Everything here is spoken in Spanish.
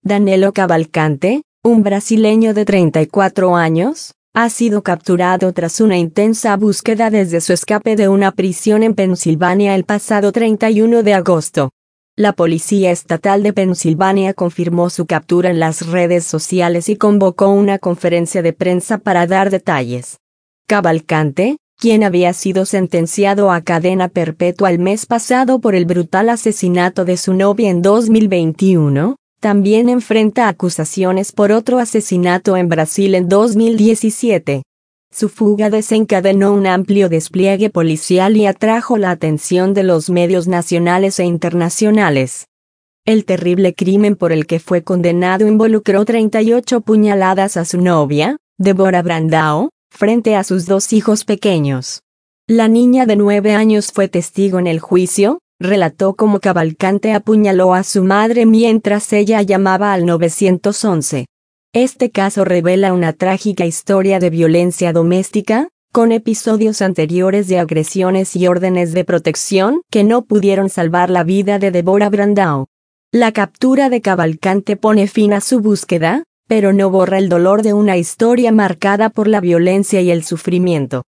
Danilo Cavalcante, un brasileño de 34 años, ha sido capturado tras una intensa búsqueda desde su escape de una prisión en Pensilvania el pasado 31 de agosto. La Policía Estatal de Pensilvania confirmó su captura en las redes sociales y convocó una conferencia de prensa para dar detalles. Cavalcante, quien había sido sentenciado a cadena perpetua el mes pasado por el brutal asesinato de su novia en 2021, también enfrenta acusaciones por otro asesinato en Brasil en 2017. Su fuga desencadenó un amplio despliegue policial y atrajo la atención de los medios nacionales e internacionales. El terrible crimen por el que fue condenado involucró 38 puñaladas a su novia, Deborah Brandao, frente a sus 2 hijos pequeños. La niña de 9 años fue testigo en el juicio. Relató cómo Cavalcante apuñaló a su madre mientras ella llamaba al 911. Este caso revela una trágica historia de violencia doméstica, con episodios anteriores de agresiones y órdenes de protección que no pudieron salvar la vida de Deborah Brandao. La captura de Cavalcante pone fin a su búsqueda, pero no borra el dolor de una historia marcada por la violencia y el sufrimiento.